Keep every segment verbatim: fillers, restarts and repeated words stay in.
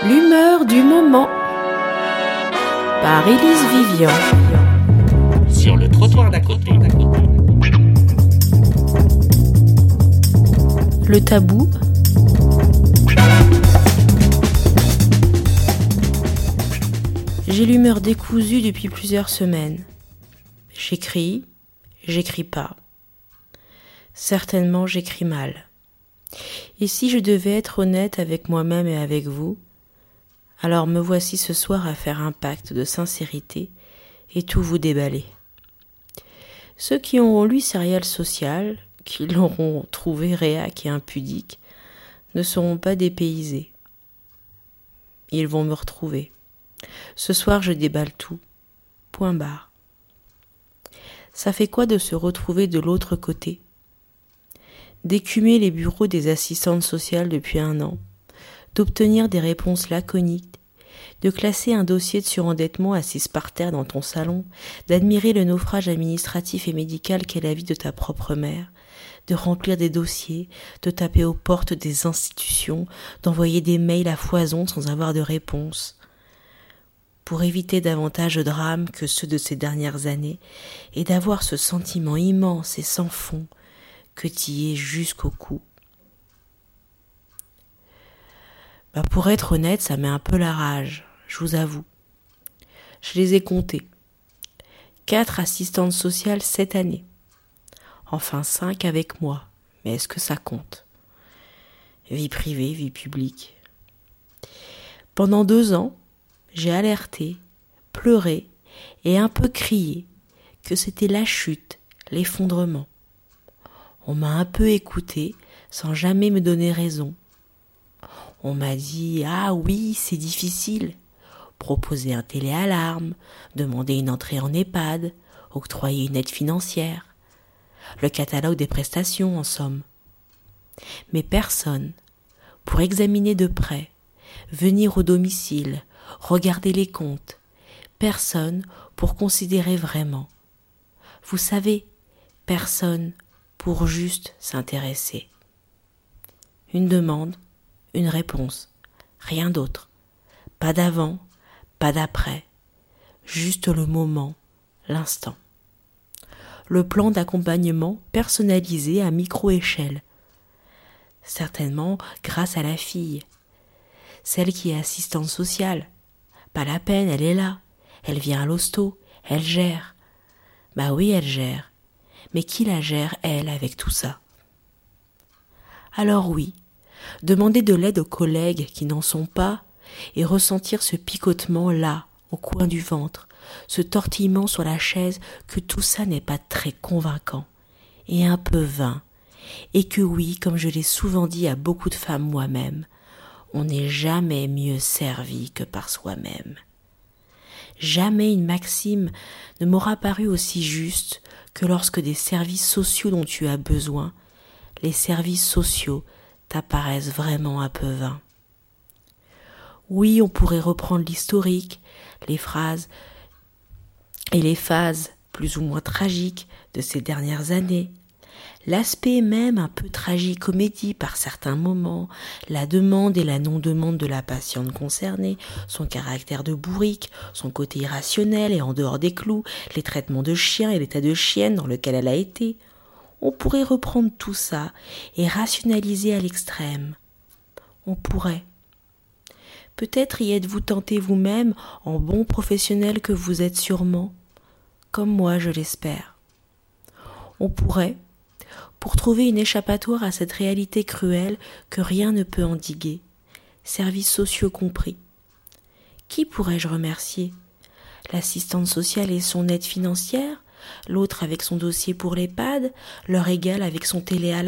L'humeur du moment par Élise Vivian. Sur le trottoir d'à côté. Le tabou. J'ai l'humeur décousue depuis plusieurs semaines. J'écris, j'écris pas. Certainement j'écris mal. Et si je devais être honnête avec moi-même et avec vous, alors me voici ce soir à faire un pacte de sincérité et tout vous déballer. Ceux qui auront lu Serial Social, qui l'auront trouvé réac et impudique, ne seront pas dépaysés. Ils vont me retrouver. Ce soir je déballe tout. Point barre. Ça fait quoi de se retrouver de l'autre côté ? D'écumer les bureaux des assistantes sociales depuis un an, d'obtenir des réponses laconiques, de classer un dossier de surendettement assis par terre dans ton salon, d'admirer le naufrage administratif et médical qu'est la vie de ta propre mère, de remplir des dossiers, de taper aux portes des institutions, d'envoyer des mails à foison sans avoir de réponse, pour éviter davantage de drames que ceux de ces dernières années, et d'avoir ce sentiment immense et sans fond que t'y es jusqu'au cou. Bah pour être honnête, ça met un peu la rage, je vous avoue. Je les ai comptés. Quatre assistantes sociales cette année. Enfin cinq avec moi, mais est-ce que ça compte ? Vie privée, vie publique. Pendant deux ans, j'ai alerté, pleuré et un peu crié que c'était la chute, l'effondrement. On m'a un peu écouté sans jamais me donner raison. On m'a dit « Ah oui, c'est difficile », proposer un téléalarme, demander une entrée en EHPAD, octroyer une aide financière, le catalogue des prestations en somme. Mais personne, pour examiner de près, venir au domicile, regarder les comptes, personne pour considérer vraiment. Vous savez, personne pour juste s'intéresser. Une demande, une réponse, rien d'autre. Pas d'avant, pas d'après, juste le moment, l'instant. Le plan d'accompagnement personnalisé à micro-échelle. Certainement grâce à la fille, celle qui est assistante sociale. Pas la peine, elle est là, elle vient à l'hosto, elle gère. Bah oui, elle gère. Mais qui la gère, elle, avec tout ça ? Alors oui, demander de l'aide aux collègues qui n'en sont pas et ressentir ce picotement là, au coin du ventre, ce tortillement sur la chaise, que tout ça n'est pas très convaincant et un peu vain, et que oui, comme je l'ai souvent dit à beaucoup de femmes moi-même, on n'est jamais mieux servi que par soi-même. Jamais une maxime ne m'aura paru aussi juste que lorsque des services sociaux dont tu as besoin, les services sociaux t'apparaissent vraiment un peu vains. Oui, on pourrait reprendre l'historique, les phrases et les phases plus ou moins tragiques de ces dernières années, l'aspect même un peu tragicomédie par certains moments, la demande et la non-demande de la patiente concernée, son caractère de bourrique, son côté irrationnel et en dehors des clous, les traitements de chien et l'état de chienne dans lequel elle a été. On pourrait reprendre tout ça et rationaliser à l'extrême. On pourrait. Peut-être y êtes-vous tenté vous-même en bon professionnel que vous êtes sûrement, comme moi je l'espère. On pourrait, pour trouver une échappatoire à cette réalité cruelle que rien ne peut endiguer, services sociaux compris. Qui pourrais-je remercier ? L'assistante sociale et son aide financière ? L'autre avec son dossier pour l'EHPAD ? Leur égal avec son téléalarme ?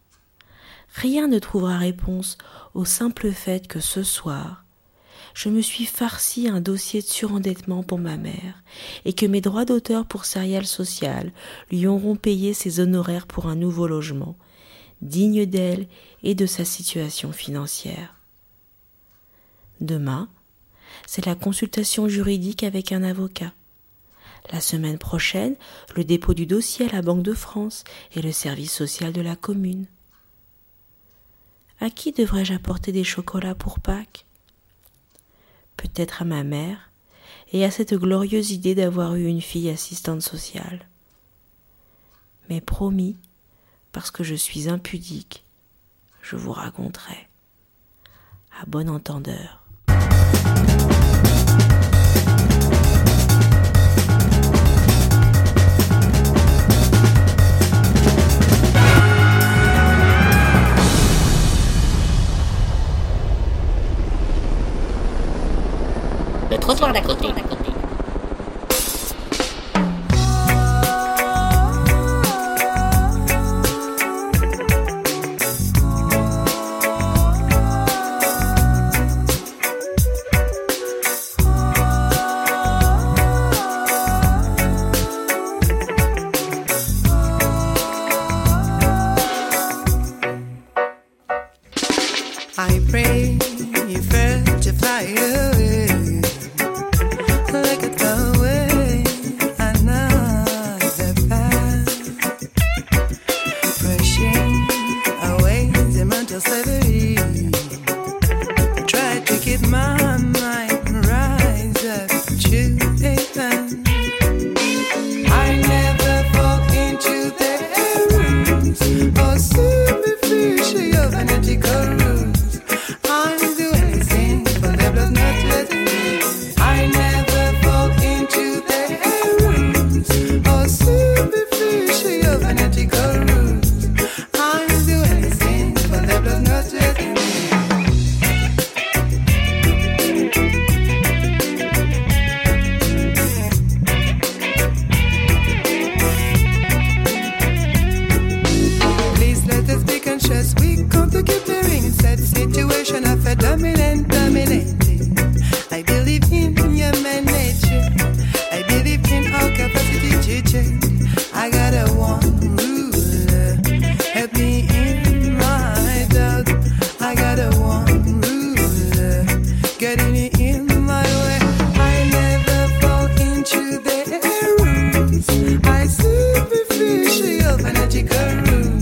Rien ne trouvera réponse au simple fait que ce soir, je me suis farci un dossier de surendettement pour ma mère et que mes droits d'auteur pour Serial Social lui auront payé ses honoraires pour un nouveau logement, digne d'elle et de sa situation financière. Demain, c'est la consultation juridique avec un avocat. La semaine prochaine, le dépôt du dossier à la Banque de France et le service social de la commune. À qui devrais-je apporter des chocolats pour Pâques ? peut-être à ma mère, et à cette glorieuse idée d'avoir eu une fille assistante sociale. Mais promis, parce que je suis impudique, je vous raconterai. À bon entendeur. Le trottoir d'à côté. I pray for to fly away, like a away another path, pushing away the mental slavery. Try to keep my mind rise up to heaven. I never fall into the errors or superficial fanatical rules. We come to keep living in such situation of a dominant, dominating. I believe in human nature. I believe in our capacity to change. I got a one ruler. Help me in my doubt. I got a one ruler. Getting it in my way. I never fall into the errors. I superficial fanatical rules.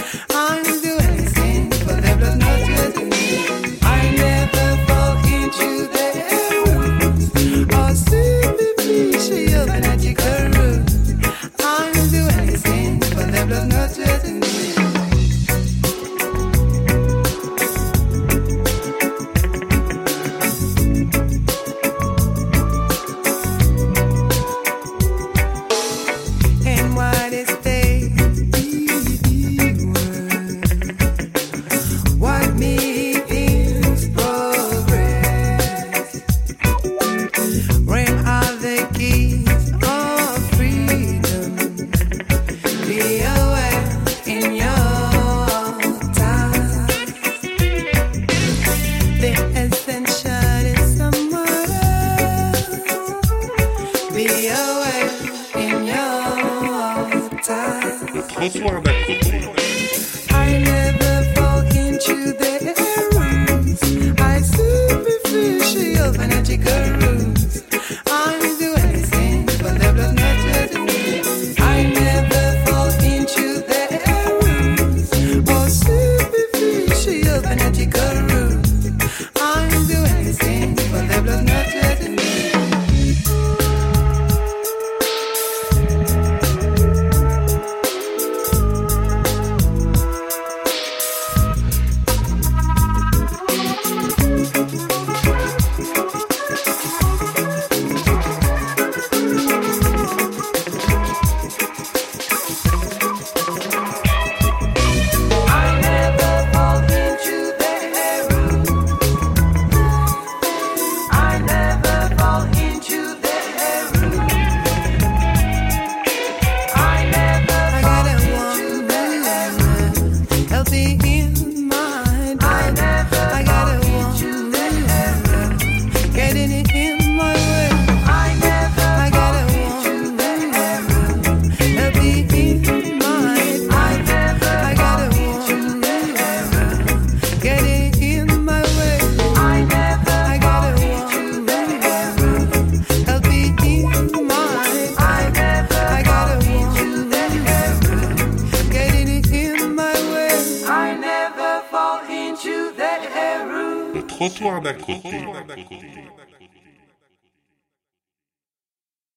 Trottoir d'à côté. I never fall into the errors. I superficial fanatical rules. I do anything but the blood not to me. I never fall into the errors or superficial fanatical rules. I do anything but the blood not to me. Trottoir d'à côté.